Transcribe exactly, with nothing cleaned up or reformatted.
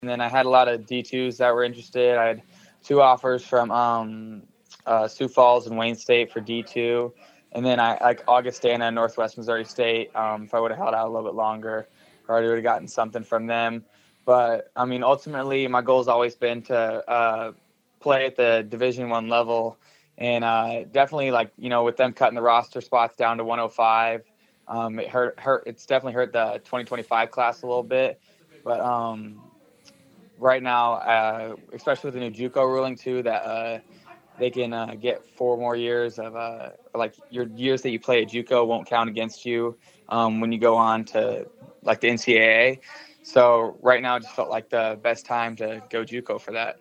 And then I had a lot of D twos that were interested. I had two offers from um, uh, Sioux Falls and Wayne State for D two. And then I like Augustana and Northwest Missouri State. Um, if I would have held out a little bit longer, probably would have gotten something from them. But I mean, ultimately, my goal has always been to uh, play at the Division One level, and uh, definitely, like you know, with them cutting the roster spots down to one oh five, um, it hurt. Hurt. It's definitely hurt the twenty twenty-five class a little bit. But um, right now, uh, especially with the new JUCO ruling too, that uh, they can uh, get four more years of uh, like your years that you play at JUCO won't count against you um, when you go on to like the N C double A. So right now, it just felt like the best time to go JUCO for that.